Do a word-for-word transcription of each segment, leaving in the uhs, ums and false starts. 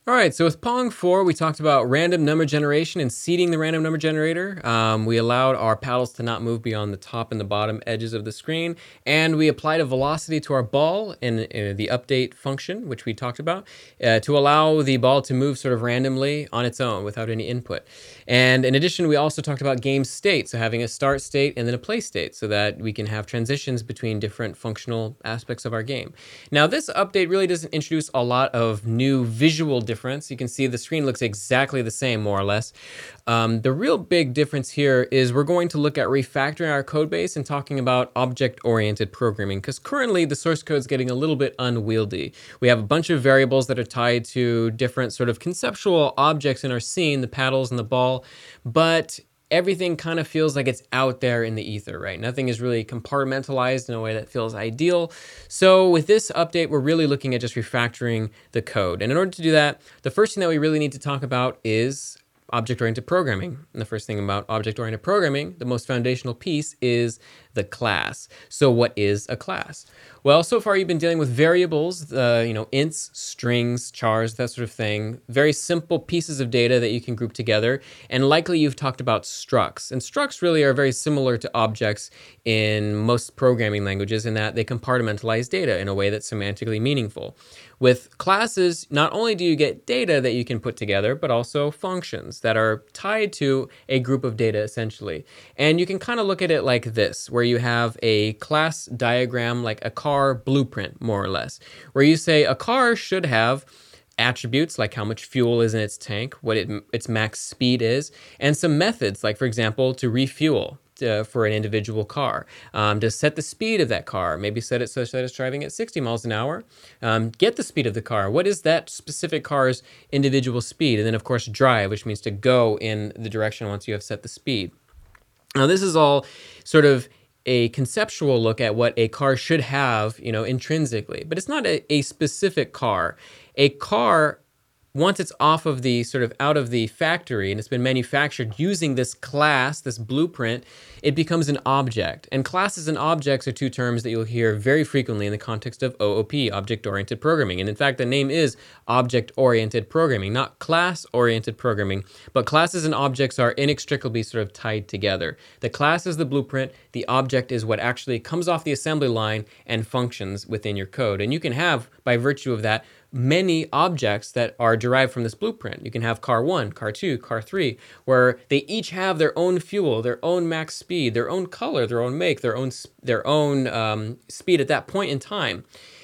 All right, so with Pong four, we talked about random number generation and seeding the random number generator. Um, we allowed our paddles to not move beyond the top and the bottom edges of the screen, and we applied a velocity to our ball in, in the update function, which we talked about, uh, to allow the ball to move sort of randomly on its own without any input. And in addition, we also talked about game state, so having a start state and then a play state, so that we can have transitions between different functional aspects of our game. Now, this update really doesn't introduce a lot of new visual differences. You can see the screen looks exactly the same, more or less. Um, the real big difference here is we're going to look at refactoring our code base and talking about object-oriented programming, because currently the source code is getting a little bit unwieldy. We have a bunch of variables that are tied to different sort of conceptual objects in our scene, the paddles and the ball, but everything kind of feels like it's out there in the ether, right? Nothing is really compartmentalized in a way that feels ideal. So with this update, we're really looking at just refactoring the code. And in order to do that, the first thing that we really need to talk about is object-oriented programming. And the first thing about object-oriented programming, the most foundational piece, is the class. So what is a class? Well, so far you've been dealing with variables, uh, you know, ints, strings, chars, that sort of thing. Very simple pieces of data that you can group together. And likely you've talked about structs. And structs really are very similar to objects in most programming languages in that they compartmentalize data in a way that's semantically meaningful. With classes, not only do you get data that you can put together, but also functions that are tied to a group of data, essentially. And you can kind of look at it like this, where you have a class diagram, like a car blueprint, more or less, where you say a car should have attributes like how much fuel is in its tank, what it, its max speed is, and some methods, like, for example, to refuel. Uh, for an individual car, um, to set the speed of that car, maybe set it such that it's driving at sixty miles an hour, um, get the speed of the car, what is that specific car's individual speed, and then of course drive, which means to go in the direction once you have set the speed. Now this is all sort of a conceptual look at what a car should have, you know, intrinsically, but it's not a, a specific car. A car, once it's off of the sort of out of the factory and it's been manufactured using this class, this blueprint, it becomes an object. And classes and objects are two terms that you'll hear very frequently in the context of O O P, object-oriented programming. And in fact, the name is object-oriented programming, not class-oriented programming. But classes and objects are inextricably sort of tied together. The class is the blueprint, the object is what actually comes off the assembly line and functions within your code. And you can have, by virtue of that, many objects that are derived from this blueprint. You can have car one, car two, car three, where they each have their own fuel, their own max speed, their own color, their own make, their own their own um, speed at that point in time.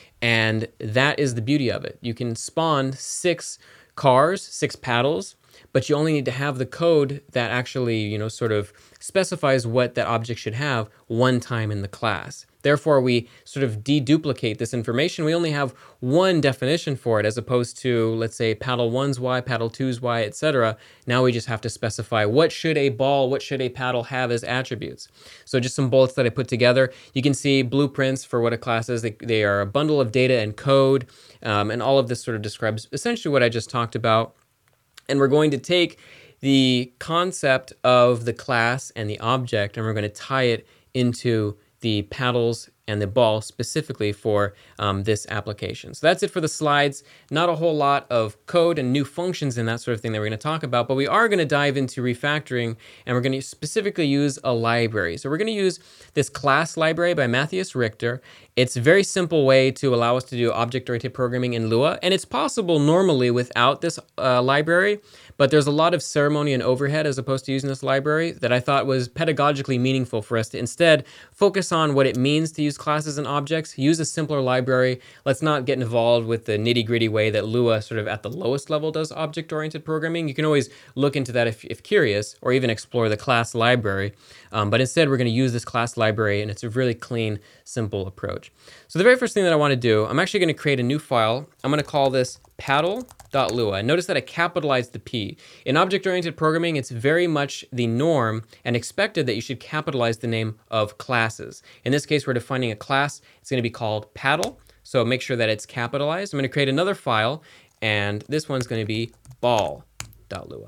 And that is the beauty of it. You can spawn six cars, six paddles, but you only need to have the code that actually, you know, sort of specifies what that object should have one time in the class. Therefore, we sort of deduplicate this information. We only have one definition for it as opposed to, let's say, paddle one's Y, paddle two's Y, et cetera. Now we just have to specify what should a ball, what should a paddle have as attributes. So just some bullets that I put together. You can see blueprints for what a class is. They, they are a bundle of data and code, um, and all of this sort of describes essentially what I just talked about. And we're going to take the concept of the class and the object, and we're going to tie it into the paddles and the ball specifically for um, this application. So that's it for the slides. Not a whole lot of code and new functions and that sort of thing that we're going to talk about, but we are going to dive into refactoring, and we're going to specifically use a library. So we're going to use this class library by Matthias Richter. It's a very simple way to allow us to do object-oriented programming in Lua, and it's possible normally without this uh, library, but there's a lot of ceremony and overhead as opposed to using this library that I thought was pedagogically meaningful for us to instead focus on what it means to use classes and objects, use a simpler library. Let's not get involved with the nitty-gritty way that Lua sort of at the lowest level does object-oriented programming. You can always look into that if, if curious, or even explore the class library. Um, but instead, we're going to use this class library, and it's a really clean, simple approach. So the very first thing that I want to do, I'm actually going to create a new file. I'm going to call this paddle.lua. And notice that I capitalized the P. In object-oriented programming, it's very much the norm and expected that you should capitalize the name of classes. In this case, we're defining a class. It's going to be called paddle. So make sure that it's capitalized. I'm going to create another file, and this one's going to be ball.lua.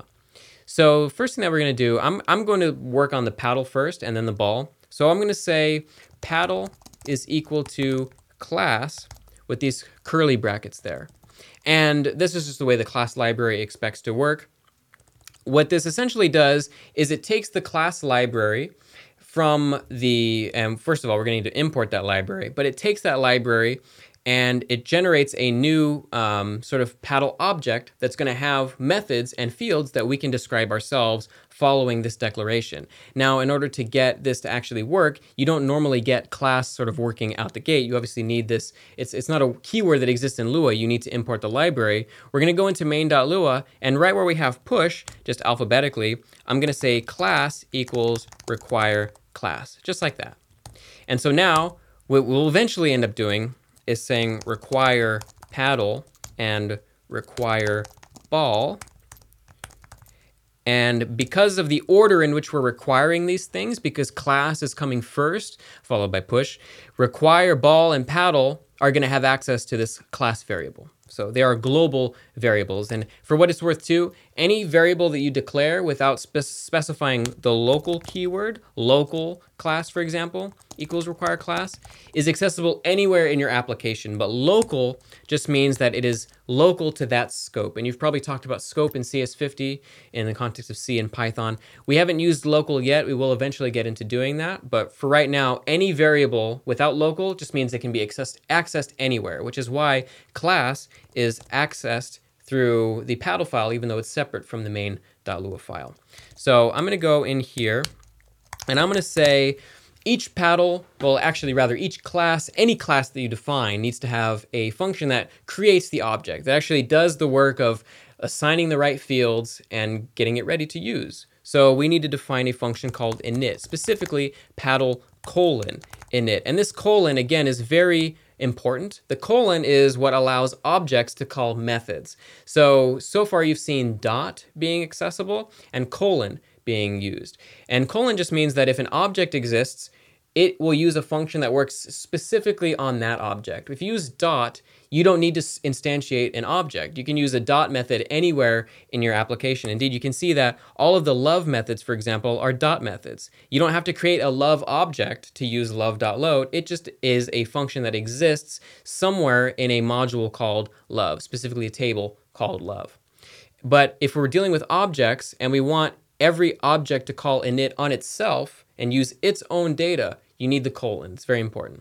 So first thing that we're going to do, I'm, I'm going to work on the paddle first and then the ball. So I'm going to say paddle is equal to class with these curly brackets there. And this is just the way the class library expects to work. What this essentially does is it takes the class library from the, and first of all, we're going to need to import that library, but it takes that library and it generates a new um, sort of paddle object that's going to have methods and fields that we can describe ourselves following this declaration. Now, in order to get this to actually work, you don't normally get class sort of working out the gate. You obviously need this. It's, it's not a keyword that exists in Lua. You need to import the library. We're going to go into main.lua, and right where we have push, just alphabetically, I'm going to say class equals require class, just like that. And so now what we'll eventually end up doing is saying require paddle and require ball. And because of the order in which we're requiring these things, because class is coming first, followed by push, require ball and paddle are going to have access to this class variable. So they are global variables. And for what it's worth too, any variable that you declare without spe specifying the local keyword, local class, for example, equals require class, is accessible anywhere in your application. But local just means that it is local to that scope. And you've probably talked about scope in C S fifty in the context of C and Python. We haven't used local yet. We will eventually get into doing that. But for right now, any variable without local just means it can be accessed, accessed anywhere, which is why class is accessed through the paddle file, even though it's separate from the main.lua file. So I'm going to go in here, and I'm going to say each paddle, well, actually, rather, each class, any class that you define needs to have a function that creates the object, that actually does the work of assigning the right fields and getting it ready to use. So we need to define a function called init, specifically paddle colon init. And this colon, again, is very important. The colon is what allows objects to call methods. So, so far you've seen dot being accessible and colon being used. And colon just means that if an object exists, it will use a function that works specifically on that object. If you use dot, you don't need to instantiate an object. You can use a dot method anywhere in your application. Indeed, you can see that all of the love methods, for example, are dot methods. You don't have to create a love object to use love.load. It just is a function that exists somewhere in a module called love, specifically a table called love. But if we're dealing with objects and we want every object to call init on itself and use its own data, you need the colon. It's very important.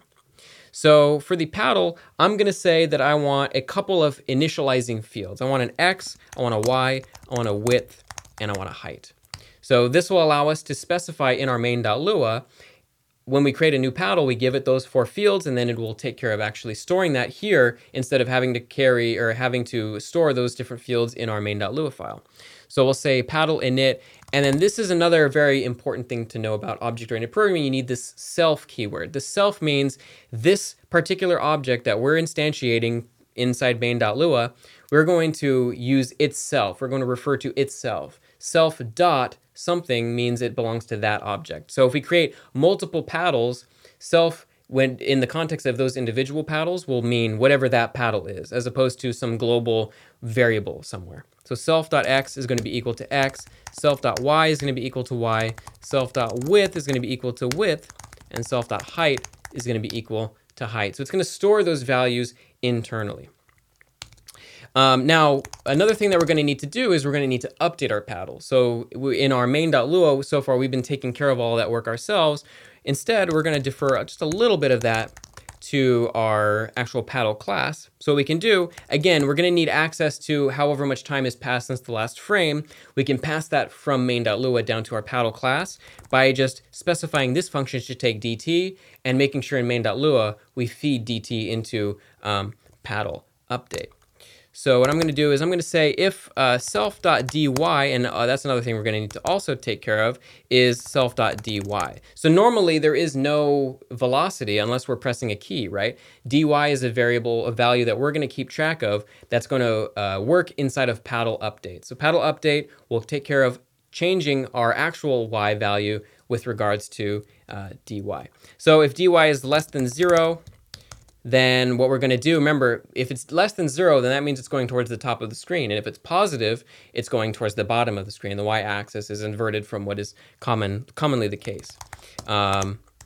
So for the paddle, I'm going to say that I want a couple of initializing fields. I want an X, I want a Y, I want a width, and I want a height. So this will allow us to specify in our main.lua, when we create a new paddle, we give it those four fields, and then it will take care of actually storing that here instead of having to carry or having to store those different fields in our main.lua file. So we'll say paddle init, and then this is another very important thing to know about object-oriented programming. You need this self keyword. The self means this particular object that we're instantiating inside main.lua, we're going to use itself. We're going to refer to itself. Self dot something means it belongs to that object. So if we create multiple paddles, self, when in the context of those individual paddles, will mean whatever that paddle is, as opposed to some global variable somewhere. So self.x is going to be equal to x, self.y is going to be equal to y, self.width is going to be equal to width, and self.height is going to be equal to height. So it's going to store those values internally. Um, now, another thing that we're going to need to do is we're going to need to update our paddle. So we, in our main.lua, so far we've been taking care of all that work ourselves. Instead, we're going to defer just a little bit of that to our actual paddle class. So what we can do, again, we're going to need access to however much time has passed since the last frame. We can pass that from main.lua down to our paddle class by just specifying this function should take dt and making sure in main.lua we feed dt into um, paddle update. So what I'm going to do is I'm going to say if uh, self.dy, and uh, that's another thing we're going to need to also take care of, is self.dy. So normally there is no velocity unless we're pressing a key, right? dy is a variable, a value that we're going to keep track of that's going to uh, work inside of paddle update. So paddle update will take care of changing our actual y value with regards to uh, dy. So if dy is less than zero, then what we're going to do, remember, if it's less than zero, then that means it's going towards the top of the screen. And if it's positive, it's going towards the bottom of the screen. The y-axis is inverted from what is common, commonly the case. Um,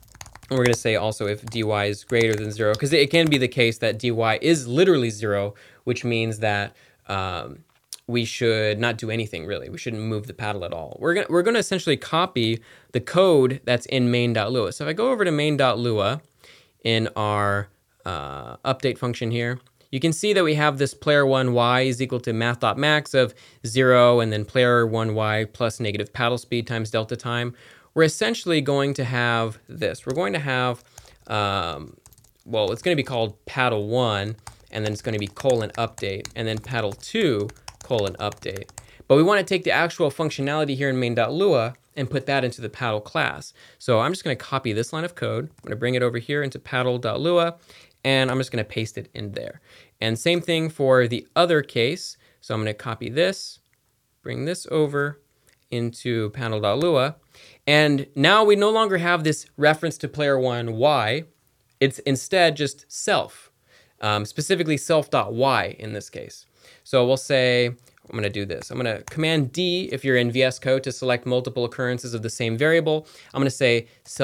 And we're going to say also if dy is greater than zero, because it can be the case that dy is literally zero, which means that um, we should not do anything really. We shouldn't move the paddle at all. We're going we're going to essentially copy the code that's in main.lua. So if I go over to main.lua in our uh, update function here, you can see that we have this player one y is equal to math.max of zero and then player one y plus negative paddle speed times delta time. We're essentially going to have this. We're going to have, um, well, it's going to be called paddle one, and then it's going to be colon update, and then paddle two colon update. But we want to take the actual functionality here in main.lua and put that into the paddle class. So I'm just going to copy this line of code. I'm going to bring it over here into paddle.lua, and I'm just going to paste it in there. And same thing for the other case. So I'm going to copy this, bring this over into paddle.lua. And now we no longer have this reference to player one y. It's instead just self, um, specifically self.y in this case. So we'll say, I'm going to do this. I'm going to command D if you're in V S Code to select multiple occurrences of the same variable. I'm going to say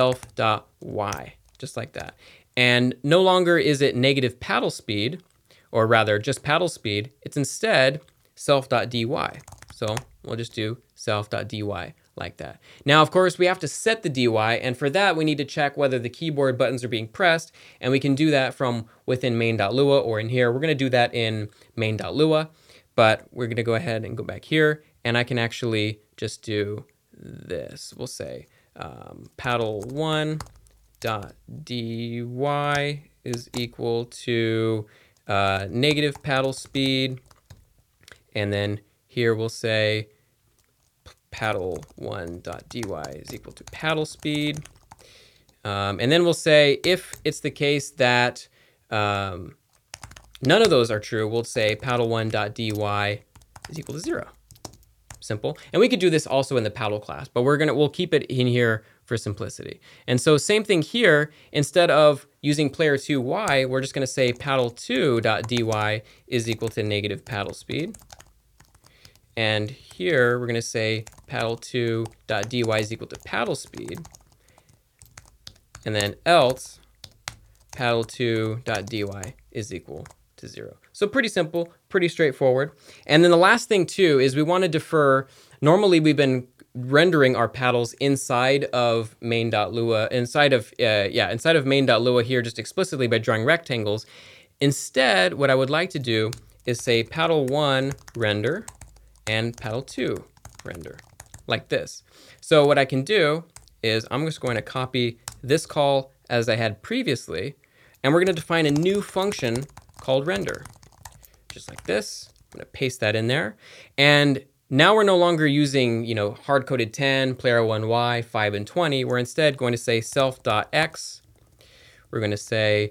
self.y, just like that. And no longer is it negative paddle speed, or rather just paddle speed. It's instead self.dy. So we'll just do self.dy like that. Now, of course, we have to set the dy, and for that, we need to check whether the keyboard buttons are being pressed, and we can do that from within main.lua or in here. We're going to do that in main.lua, but we're going to go ahead and go back here, and I can actually just do this. We'll say um, paddle one dot dy is equal to uh, negative paddle speed, and then here we'll say paddle one dot dy is equal to paddle speed. Um, and then we'll say if it's the case that um, none of those are true, we'll say paddle one dot dy is equal to zero. Simple. And we could do this also in the paddle class, but we're gonna we'll keep it in here for simplicity. And so same thing here, instead of using player two y, we're just gonna say paddle two dot dy is equal to negative paddle speed. And here we're going to say paddle two dot dy is equal to paddle speed. And then else paddle two dot dy is equal to zero. So pretty simple, pretty straightforward. And then the last thing too is we want to defer. Normally we've been rendering our paddles inside of main.lua, inside of uh, yeah, inside of main.lua here just explicitly by drawing rectangles. Instead, what I would like to do is say paddle one render and paddle two render, like this. So what I can do is I'm just going to copy this call as I had previously, and we're going to define a new function called render, just like this. I'm going to paste that in there, and now we're no longer using, you know, hard-coded ten, player one y, five, and twenty. We're instead going to say self.x. We're going to say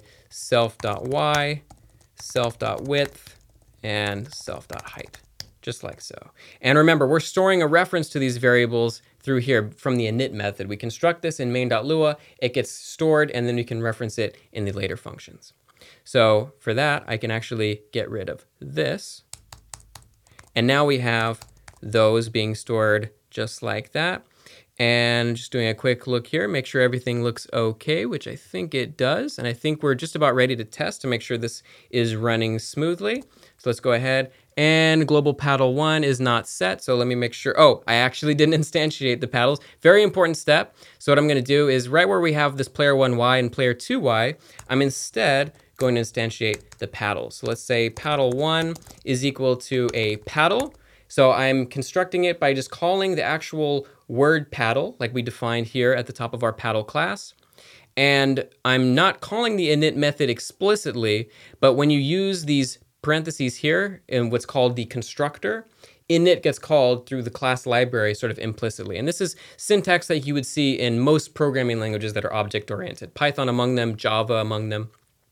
self.y, self.width, and self.height. Just like so. And remember, we're storing a reference to these variables through here from the init method. We construct this in main.lua, it gets stored, and then we can reference it in the later functions. So for that, I can actually get rid of this. And now we have those being stored just like that. And just doing a quick look here, make sure everything looks okay, which I think it does. And I think we're just about ready to test to make sure this is running smoothly. So let's go ahead. And global paddle one is not set. So let me make sure. Oh, I actually didn't instantiate the paddles. Very important step. So what I'm going to do is right where we have this player one y and player two y, I'm instead going to instantiate the paddles. So let's say paddle one is equal to a paddle. So I'm constructing it by just calling the actual word paddle, like we defined here at the top of our paddle class. And I'm not calling the init method explicitly, but when you use these parentheses here in what's called the constructor, init gets called through the class library sort of implicitly. And this is syntax that you would see in most programming languages that are object-oriented, Python among them, Java among them.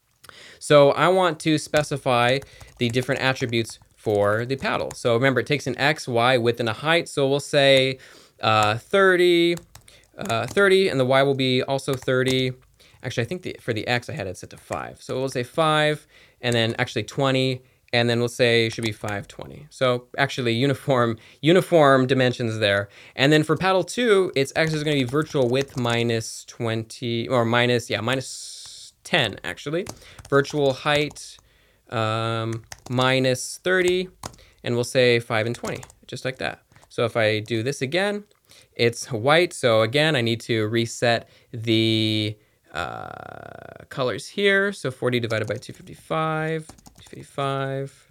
So I want to specify the different attributes for the paddle. So remember, it takes an x, y, width, and a height. So we'll say uh, thirty, uh, thirty, and the y will be also thirty. Actually, I think the, for the x, I had it set to five. So we'll say five, and then actually twenty, and then we'll say it should be five twenty. So actually uniform uniform dimensions there. And then for paddle two, it's actually going to be virtual width minus twenty, or minus, yeah, minus ten actually. Virtual height um, minus thirty, and we'll say five and twenty, just like that. So if I do this again, it's white. So again, I need to reset the uh, colors here. So forty divided by two fifty-five, two fifty-five,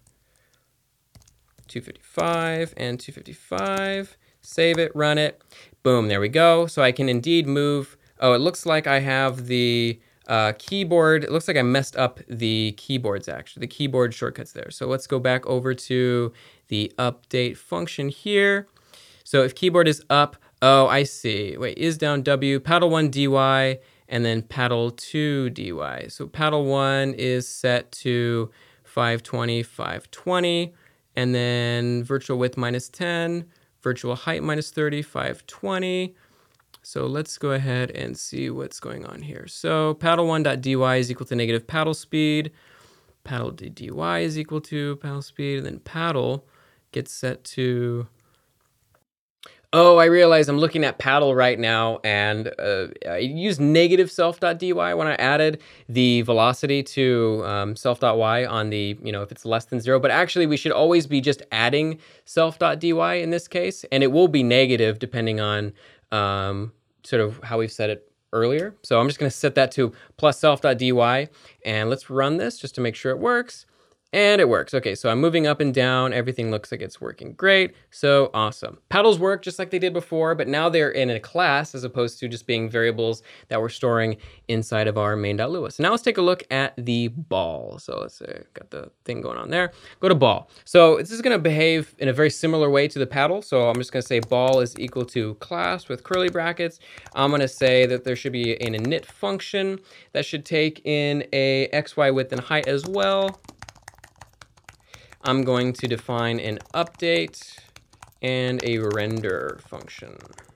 two fifty-five, and two fifty-five. Save it, run it. Boom, there we go. So I can indeed move. Oh, it looks like I have the uh, keyboard. It looks like I messed up the keyboards, actually, the keyboard shortcuts there. So let's go back over to the update function here. So if keyboard is up, oh, I see. Wait, is down W, paddle one dy, and then paddle two dy. So paddle one is set to five twenty, five twenty, and then virtual width minus ten, virtual height minus thirty, five twenty. So let's go ahead and see what's going on here. So paddle one.dy is equal to negative paddle speed. Paddle dy is equal to paddle speed, and then paddle gets set to... Oh, I realize I'm looking at paddle right now, and uh, I used negative self.dy when I added the velocity to um, self.y on the, you know, if it's less than zero. But actually, we should always be just adding self.dy in this case, and it will be negative depending on um, sort of how we've set it earlier. So I'm just going to set that to plus self.dy, and let's run this just to make sure it works. And it works. Okay, so I'm moving up and down. Everything looks like it's working great. So awesome. Paddles work just like they did before, but now they're in a class as opposed to just being variables that we're storing inside of our main.lua. So now let's take a look at the ball. So let's say, got the thing going on there. Go to ball. So this is going to behave in a very similar way to the paddle. So I'm just going to say ball is equal to class with curly brackets. I'm going to say that there should be an init function that should take in a xy width and height as well. I'm going to define an update and a render function.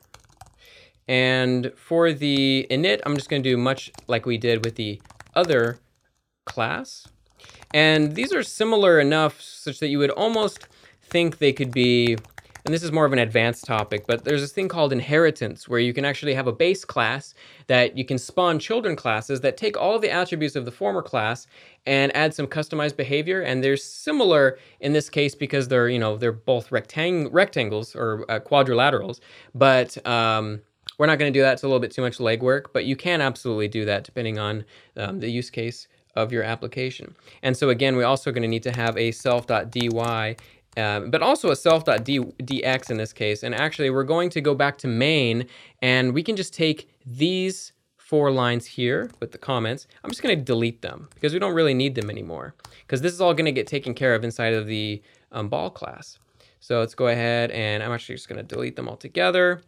And for the init, I'm just going to do much like we did with the other class. And these are similar enough such that you would almost think they could be, and this is more of an advanced topic, but there's this thing called inheritance where you can actually have a base class that you can spawn children classes that take all of the attributes of the former class and add some customized behavior. And they're similar in this case because they're, you know, they're both rectang rectangles or uh, quadrilaterals, but um, we're not going to do that. It's a little bit too much legwork, but you can absolutely do that depending on um, the use case of your application. And so again, we're also going to need to have a self.dy Um, but also a self.dx in this case. And actually, we're going to go back to main, and we can just take these four lines here with the comments. I'm just going to delete them because we don't really need them anymore, because this is all going to get taken care of inside of the um, ball class. So let's go ahead, and I'm actually just going to delete them all together.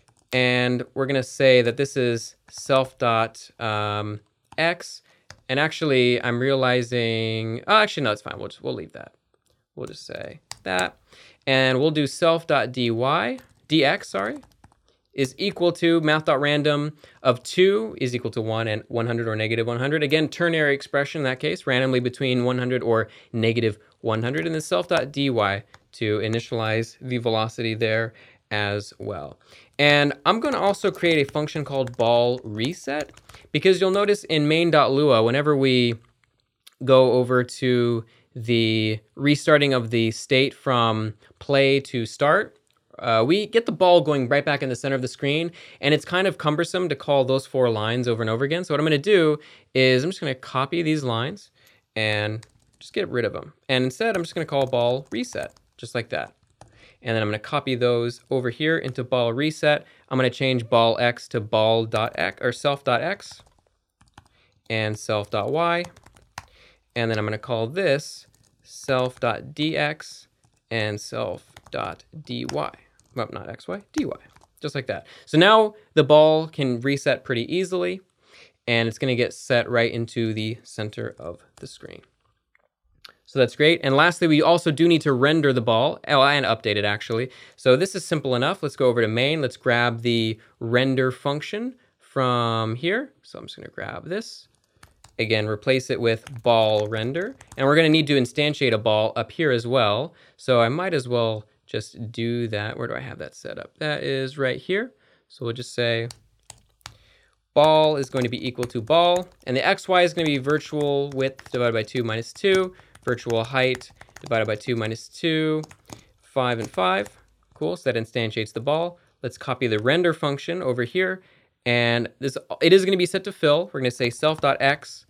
And we're going to say that this is self.x. Um, and actually, I'm realizing, oh, actually, no, it's fine. We'll just, we'll leave that. We'll just say that, and we'll do self.dy, dx, sorry, is equal to math.random of two is equal to one and one hundred or negative one hundred. Again, ternary expression in that case, randomly between one hundred or negative one hundred, and then self.dy to initialize the velocity there as well. And I'm going to also create a function called ball reset, because you'll notice in main.lua, whenever we go over to the restarting of the state from play to start, uh, we get the ball going right back in the center of the screen, and it's kind of cumbersome to call those four lines over and over again. So what I'm going to do is I'm just going to copy these lines and just get rid of them. And instead, I'm just going to call ball reset, just like that. And then I'm going to copy those over here into ball reset. I'm going to change ball x to ball.x or self.x and self.y. And then I'm going to call this self.dx and self.dy. Well, not xy, dy, just like that. So now the ball can reset pretty easily, and it's going to get set right into the center of the screen. So that's great. And lastly, we also do need to render the ball, oh, and update it actually. So this is simple enough. Let's go over to main. Let's grab the render function from here. So I'm just going to grab this. again, replace it with ball render. And we're going to need to instantiate a ball up here as well. So I might as well just do that. Where do I have that set up? That is right here. So we'll just say ball is going to be equal to ball. And the xy is going to be virtual width divided by two minus two. Virtual height divided by two minus two. five and five. Cool. So that instantiates the ball. Let's copy the render function over here. And this it is going to be set to fill. We're going to say self.x,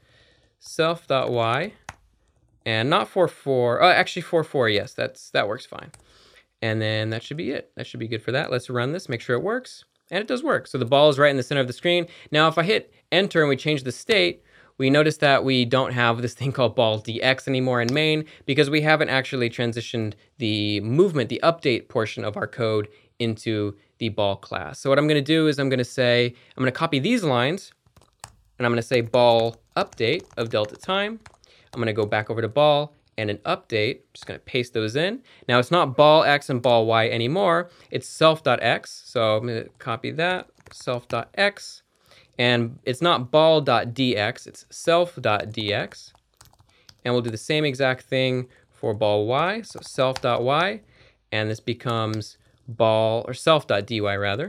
self.y, and not four four. Oh, actually four four. Yes, that's that works fine. And then that should be it. That should be good for that. Let's run this, make sure it works. And it does work. So the ball is right in the center of the screen. Now, if I hit enter and we change the state, we notice that we don't have this thing called ball dx anymore in main because we haven't actually transitioned the movement, the update portion of our code into the ball class. So what I'm going to do is I'm going to say, I'm going to copy these lines and I'm going to say ball update of delta time. I'm going to go back over to ball and an update. I'm just going to paste those in. Now it's not ball x and ball y anymore. It's self.x. So I'm going to copy that, self.x. And it's not ball.dx, it's self.dx. And we'll do the same exact thing for ball y. So self.y. And this becomes ball, or self.dy rather.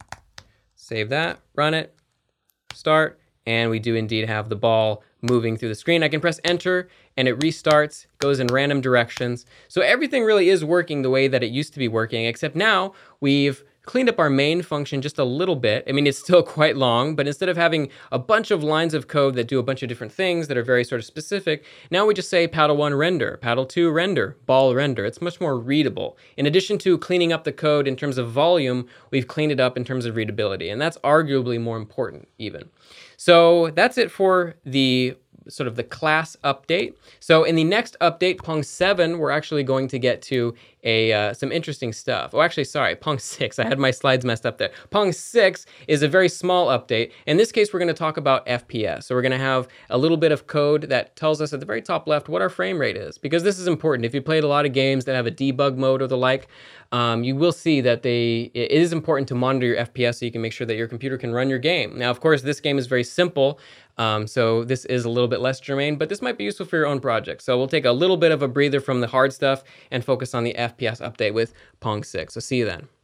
Save that, run it, start, and we do indeed have the ball moving through the screen. I can press enter and it restarts, goes in random directions. So everything really is working the way that it used to be working, except now we've cleaned up our main function just a little bit. I mean, it's still quite long, but instead of having a bunch of lines of code that do a bunch of different things that are very sort of specific, now we just say paddle one render, paddle two render, ball render. It's much more readable. In addition to cleaning up the code in terms of volume, we've cleaned it up in terms of readability, and that's arguably more important even. So that's it for the sort of the class update. So in the next update, Pong seven, we're actually going to get to a uh, some interesting stuff. Oh, actually, sorry, Pong six. I had my slides messed up there. Pong six is a very small update. In this case, we're going to talk about F P S. So we're going to have a little bit of code that tells us at the very top left what our frame rate is, because this is important. If you played a lot of games that have a debug mode or the like, um, you will see that they it is important to monitor your F P S so you can make sure that your computer can run your game. Now, of course, this game is very simple. Um, so this is a little bit less germane, but this might be useful for your own project. So we'll take a little bit of a breather from the hard stuff and focus on the F P S update with Pong six. So see you then.